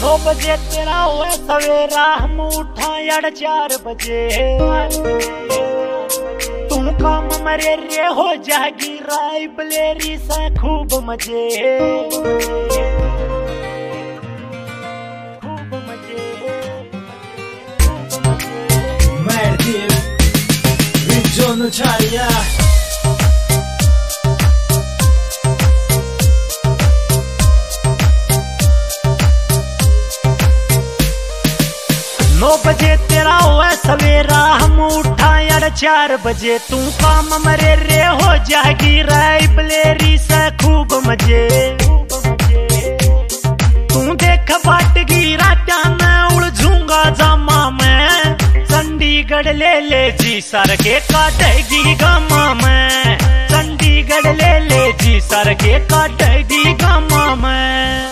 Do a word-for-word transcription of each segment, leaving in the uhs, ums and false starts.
नौ बजे तेरा हुआ सवेरा, हम उठा यार चार बजे। तुम काम मरे रे हो जाएगी राय बलेरी से खूब मजे, खूब मजे, खूब मजे। Merdiv, Rinjonu Chaya नौ बजे तेरा हुआ सवेरा, हम उठा यार चार बजे। तू काम मरे रे हो जाएगी राय बलेरी से खूब मजे, तू देख बाटगी रात्या में उलझूंगा जामा में। चंडीगढ़ ले ले जी सर के काटेगी गामा में, चंडीगढ़ ले ले जी सर के काटेगी गामा में।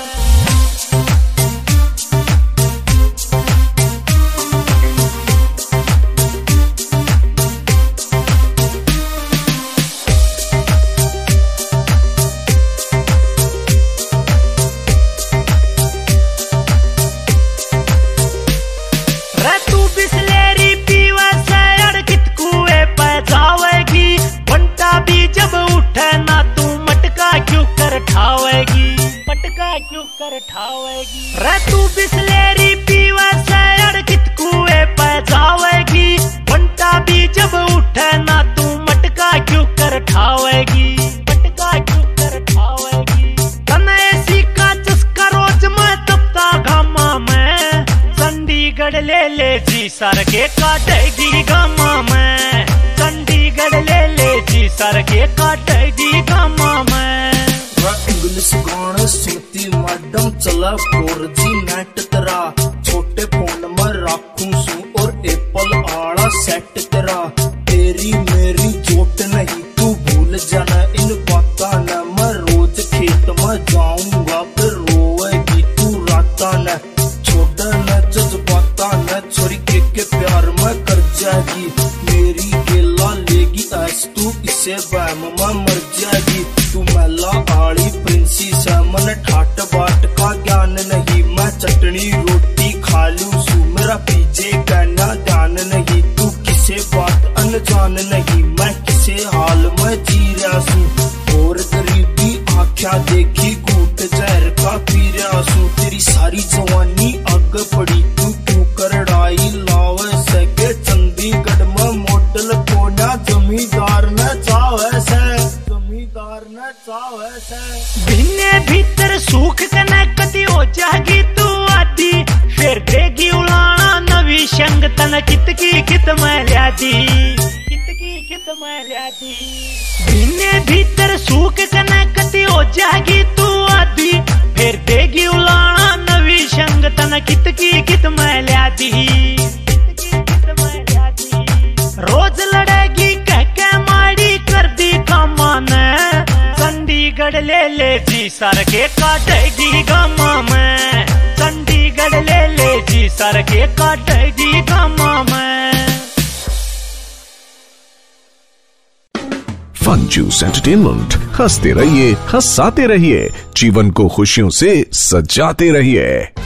क्यों कर ठावेगी रे तू बिस्लेरी पीवे से अड़कित कुएं पे जावेगी। बंटा भी जब उठे ना तू मटका क्यों कर ठावेगी, मटका क्यों कर ठावेगी। तने ऐसी का चस्का रोज में तपता घामा में, चंडीगढ़ ले ले जी सर के काटेगी गामा में, चंडीगढ़ ले ले जी सर के काटेगी गामा में। इंग्लिश गाने सुनती मैडम चला फोर जी नेट तेरा, छोटे फोन में राखू सू और एप्पल आड़ा सेट तेरा। तेरी मेरी जोट नहीं तू भूल जाना इन बाता न, मैं रोज खेत में जाऊंगा फिर रोएगी तू राता न। छोटा न जज्बाता न छोरी के, के प्यार में कर जाएगी, मेरी गेला लेगी ऐस तू इसे बैम में मर जाएगी। तू मैला आड़ी प्रिंसी से मन ठाट बाट का ज्ञान नहीं, मैं चटनी रोटी खा लूं सू मेरा पीछे कहना ध्यान नहीं। तू किसे बात अनजान नहीं, मैं किसे हाल में जी रहा सू और गरीबी आख्या देखी घूट जहर का पी रहा सू। तेरी सारी जवानी अग पड़ी तू क्यों करड़ाई लावे सके, चंडीगढ़ में मॉडल को ना जमींदार न चावे से, जमींदार न चावे से। भिन्ने भीतर सुख कने कदी हो जाएगी तू आती, फिर देगी उलाना नवी शंग तन कित की कित में ल्यादी, कित की कित में ल्यादी। भिन्ने भीतर सुख कने कदी हो जाएगी तू आती, फिर देगी उलाना नवी शंग तन कित की कित में ल्यादी, कित की कित में ल्यादी। रोज लड़ेगी कह के माड़ी कर दी कामा ने, चंडीगढ़ ले ले जी सर के काटेगी गामा में, चंडीगढ़ ले ले जी सर के काटेगी गामा में। फन जूस एंटरटेनमेंट, हंसते रहिए हंसाते रहिए, जीवन को खुशियों से सजाते रहिए।